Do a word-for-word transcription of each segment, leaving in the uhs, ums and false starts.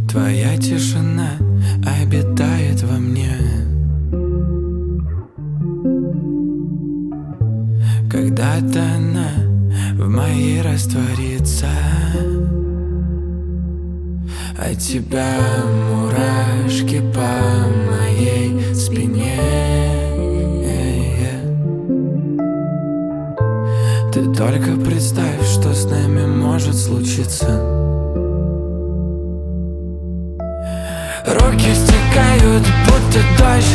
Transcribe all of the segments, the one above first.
Твоя тишина обитает во мне. Когда-то она в моей растворится, от тебя мурашки по моей спине. Ты только представь, что с нами может случиться. Руки стекают, будто дождь.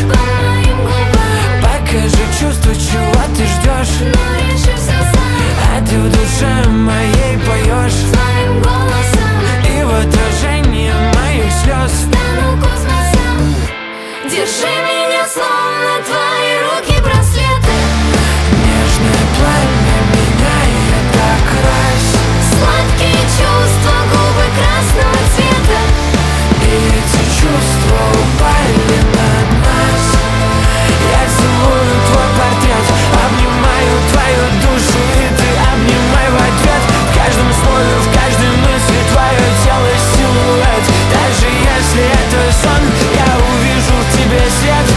Покажи чувства, чего ты ждешь. А ты в душе моей поешь. И в отражении моих слез стану космосом. Держи меня, словно твои руки браслеты. Нежное пламя меняет окрас. Сладкие чувства, губы красного цвета. И эти чувства упали на нас. Я целую твой портрет, обнимаю твою душу, и ты обнимай в ответ. В каждом слове, в каждой мысли твое тело силуэт. Даже если это сон, я увижу в тебе свет.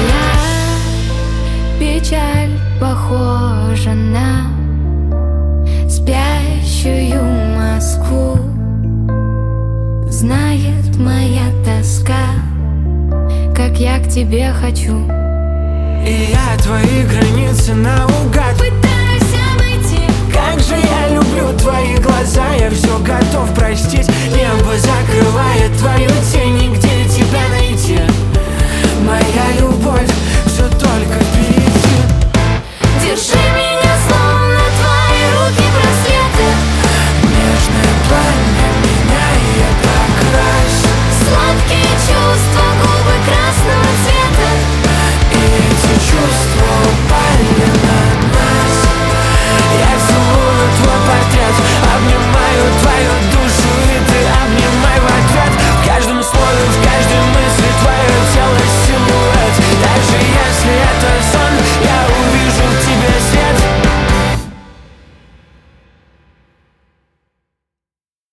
Твоя печаль похожа на спящую Москву. Знает моя тоска, как я к тебе хочу. И я твои границы наугад Пытаюсь обойти. Как же я люблю твои глаза, я все готов простить. Небо закрывает твою тень.